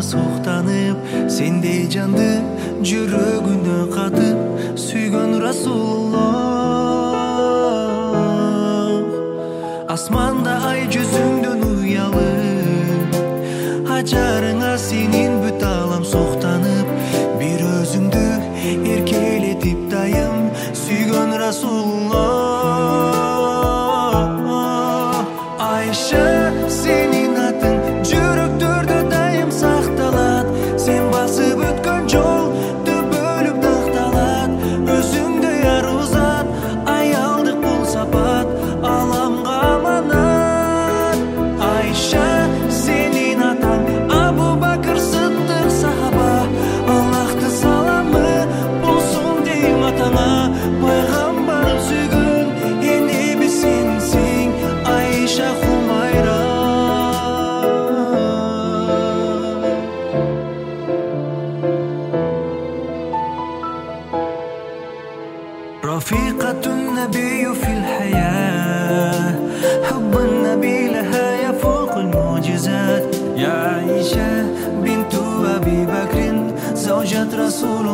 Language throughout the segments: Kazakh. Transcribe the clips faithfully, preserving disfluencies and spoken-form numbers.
суктанып, сендей жанды жүрөгүнө катып сүйгөн Расулуллах. Асманда ай жүзүңдөн уялып, ажарыңа сенин бүт алам суктанып, бир өзүңдү эркелетип дайым сүйгөн Расулуллах. Айша, сенин атың жүрөктөрдө дайым сакталат, сен басып өткөн жол бөлүп дакталат, өзүңдөй арузат, аялдык бул сапат, аламга аманат. Айша, сенин атаң Абу Бакыр Сыддык сахаба, Аллахты саламы болсун дейм атаңа, пайгамбарым сүйгөн энеби сенсиң, Айша Хумайра. رفيقة النبي في الحياة، حب النبي لها يفوق المعجزات. يا عائشة بنت أبي بكر زوجة رسول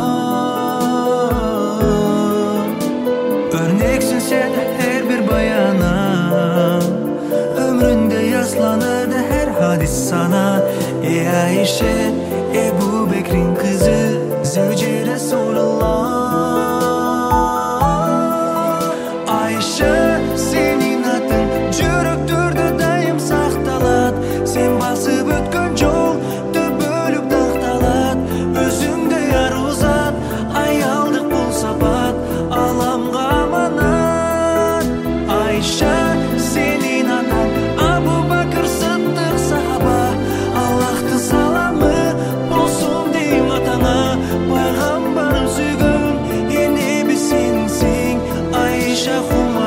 الله. Örneksin sen her bir bayana, ömründe yaslanırdı her hadis sana. Ey Ayşe, Ebu Bekir'in kızı, zevci Resulullah. Ayşe, senin atın жүрөктөрдө дайым сакталат, сен басып өткөн жол бөлүп дакталат, өзүңдөй арузат, аялдык бул сапат, аламга аманат. Айша, сенин атаң Абу Бакыр Сыддык сахаба, Аллахты саламы болсун дейм атаңа, пайгамбарым сүйгөн энеби сенсиң, Айша Хумайра.